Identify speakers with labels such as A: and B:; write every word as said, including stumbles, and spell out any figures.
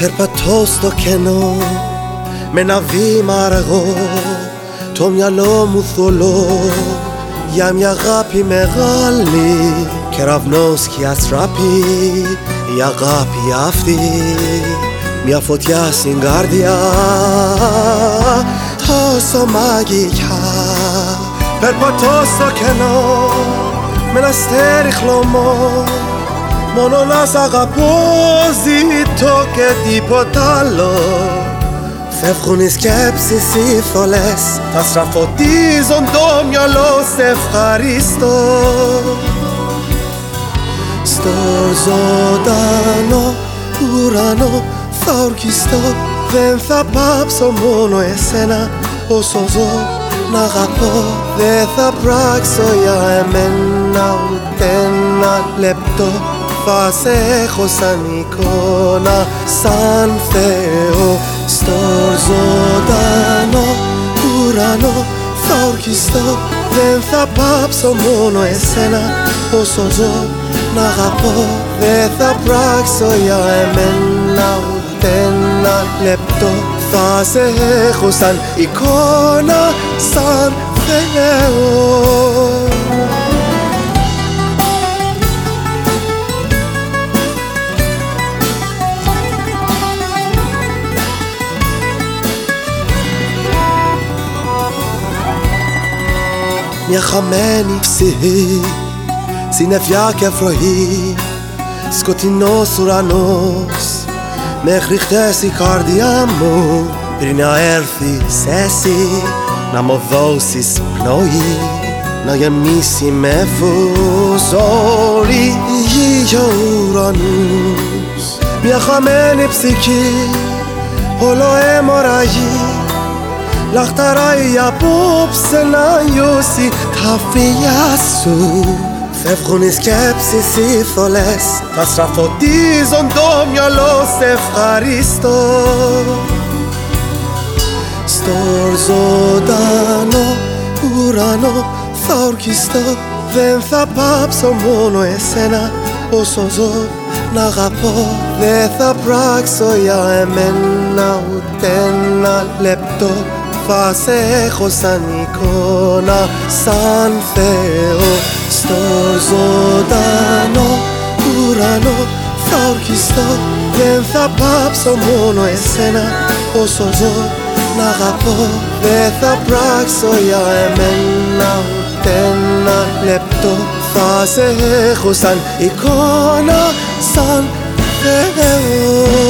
A: Περπατώ στο κενό με ένα βήμα αργό, το μυαλό μου θολό για μια αγάπη μεγάλη. Κεραυνός σκιάς τραπεί η αγάπη αυτή, μια φωτιά στην καρδιά τόσο μαγικά. Περπατώ στο κενό με ένα αστέρι χλωμό, μόνο να σ' αγαπώ ζητώ και τίποτα άλλο. Φεύγουν οι σκέψεις οι θολές, θα στραφωτίζουν το μυαλό, σε ευχαριστώ. Στο ζωντανό ουρανό θα ορκιστώ, δεν θα πάψω μόνο εσένα όσο ζω να αγαπώ. Δεν θα πράξω για εμένα ούτε ένα λεπτό, θα σε έχω σαν εικόνα, σαν Θεό. Στο ζωντανό ουρανό θα ορκιστώ, δεν θα πάψω μόνο εσένα όσο ζω να αγαπώ. Δεν θα πράξω για εμένα ούτε ένα λεπτό, θα σε έχω σαν εικόνα, σαν Θεό. Μια χαμένη ψυχή, συννεφιά και βροχή, σκοτεινός ουρανός, μέχρι χτες η καρδιά μου πριν να έρθεις εσύ να μου δώσεις πνοή, να γεμίσει με φως όλη η γη και ο ουρανός. Μια χαμένη ψυχή, όλο αιμορραγεί, λαχταράει απόψε να νιώσει τα φιλιά σου. Φεύγουν οι σκέψεις οι θολές, θα στραφωτίζουν το μυαλό, σε ευχαριστώ. Στο ζωντανό ουρανό θα ορκιστώ, δεν θα πάψω μόνο εσένα όσο ζω να αγαπώ. Δεν θα πράξω για εμένα ούτε ένα λεπτό, θα σε έχω σαν εικόνα, σαν Θεό. Στο ζωντανό ουρανό θα ορκιστώ, δεν θα πάψω μόνο εσένα όσο ζω να αγαπώ. Δεν θα πράξω για εμένα ούτε ένα λεπτό, θα σε έχω σαν εικόνα, σαν Θεό.